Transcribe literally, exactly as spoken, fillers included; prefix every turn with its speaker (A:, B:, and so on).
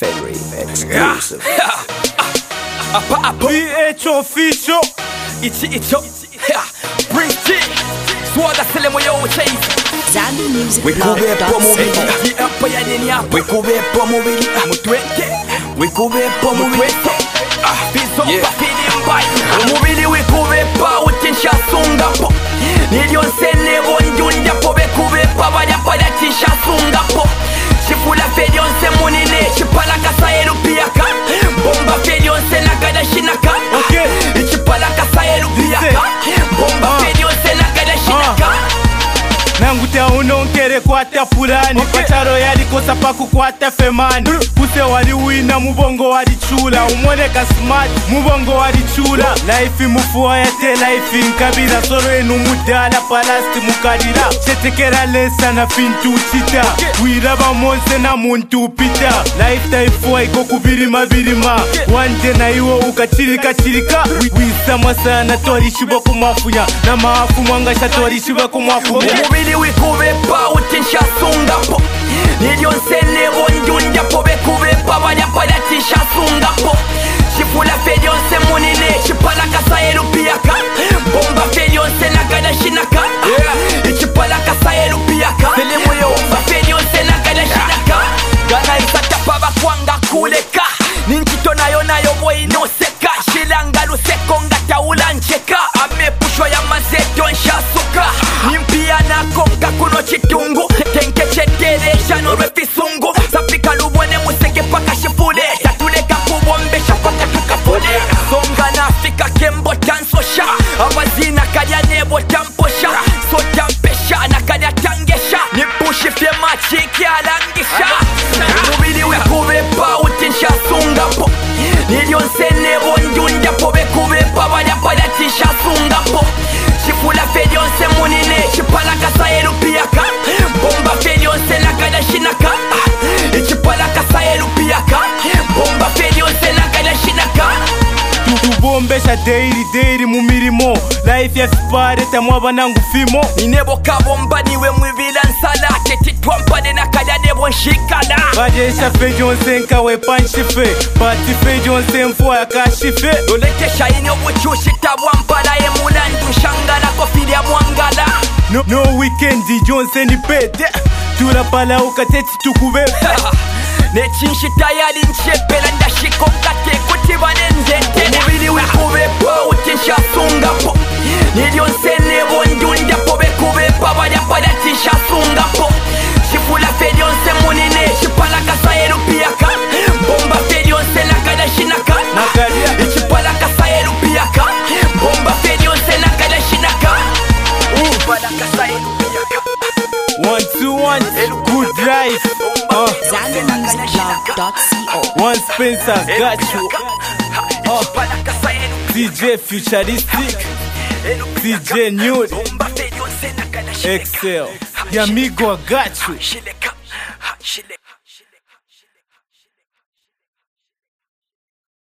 A: Fenry exclusive.
B: B H official.
C: Ichi icho. Bring it. Swaga selemo yo chase.
D: Zambi Music
A: We
D: Blog
A: kube po
D: dot
A: mubili.
D: co.
C: Di apa ya deni apa.
A: We kube po mubili.
C: Mutwete.
A: We kube po mubili.
C: Mutwete. Ah, bizo
A: Yeah.
C: pa feeling by. Umubili we kube pa utinsha sunga po. Nilion sene bonjunda po be kube pa banya pa da tinsha sunga po. Chifula fedion se munine. Chipala kasa elu piyaka. Bomba fedion se nakada shinaka.
B: Okay.
C: Chipala kasa elu piyaka. Bomba fedion se nakada shinaka.
B: Nangutea unonkere kwata pulani
C: Okay.
B: Pacharo yali kosa paku kwata femani Kuse wali wina mubongo wali chula Umwoneka smart mubongo wali chula Life mufuwa yate life nkabira Soro enu mudala palasti mukarira Chetekera lesa na fintu chita Wiraba monse na muntu pita Life taifuwa iko kubirima birima Wande na iwo ukachirika chirika Wisama sana tori shiba kumafunya Na maafu mwanga shatori shiba kumafunya
C: Umubili wikube pa utinsha sunga po. Nilion sene bonjunda po be kube pa banya pa da tinsha sunga po. Chifula fedion se munine. Chipala kasa elu piyaka. Bomba fedion se nakada shinaka. Chipala kasa elu piyaka. Selemo yo. Bomba fedion se nakada shinaka. Gana isata pa bakwanga kuleka. Ninchito nayo nayo boy no seka. Shilanga luseko ngata ulancheka. Ame pushwa ya mazeto nshasuka. Nimpia na konga kuno chitungu. Tenke chetere shano refisungu. Sapika lubone museke paka shifule. Tatuleka kubombesha paka tukafule. Songa na Afrika kembo tansosha. Abazina kanya nebo tamposha. So tampesha na kanya tangesha. Nipushi fye machiki alangisha. Umubili wekube pa utinsha sunga po. Nilion sene bonjunda po be kube pa banya pa da tinsha sunga po. Chifula fedion se munine. Chipala kasa elu piyaka. Bomba fedion se nakada shinaka. Chipala kasa elu piyaka. Bomba fedion se nakada shinaka.
B: tubombesha daily daily mu mirimo life ya spare tamwaba nangu fimo
C: Ninebo kabomba niwe mwivila nsala. Tetitwampane na kaya nebo nshikala.
B: bajesha fejonse nkawe panshife pati fejonse mfua ya kashife
C: Dolekesha inyo buchushi tabwa mpala. Emulandu nshangala kofili ya mwangala.
B: no, no weekendi jonse ni pete turapala ukateti tukube
C: Nechinshi tayari nchepela ndashiko mkate kutiba nenzete. Umubili wikube pa utinsha sunga po. Nilion sene bonjunda po be kube pa banya pa da tinsha sunga po. Chifula fedion se munine. Chipala kasa elu piyaka. Bomba fedion se nakada shinaka.
B: Nakalia.
C: Chipala kasa elu piyaka. Bomba fedion se nakada shinaka. Chipala kasa elu piyaka.
B: one two one good life uh,
D: Zambi Music Blog dot co.
B: one Spencer got you uh, D J futuristic D J nude Excel Yamigo I got you.